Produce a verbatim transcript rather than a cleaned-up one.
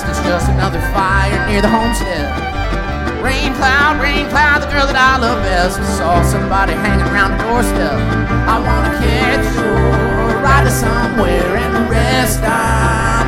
past, it's just another fire near the homestead. Rain cloud, rain cloud, the girl that I love best. I saw somebody hanging around the doorstep. I wanna catch you, ride to somewhere and rest. I